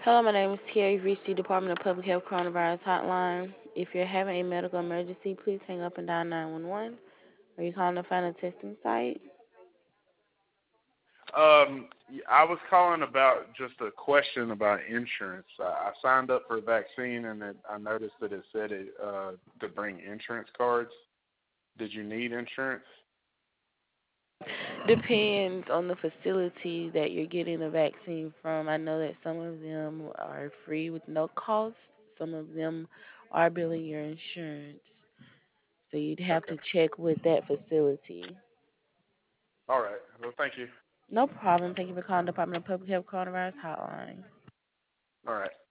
Hello, my name is Tia. You've reached the Department of Public Health Coronavirus Hotline. If you're having a medical emergency, please hang up and dial 911. Are you calling to find a testing site? I was calling about just a question about insurance. I signed up for a vaccine, and I noticed that it said to bring insurance cards. Did you need insurance? Depends on the facility that you're getting the vaccine from. I know that some of them are free with no cost. Some of them are billing your insurance. So you'd have Okay. to check with that facility. All right. Well, thank you. No problem. Thank you for calling Department of Public Health Coronavirus Hotline. All right.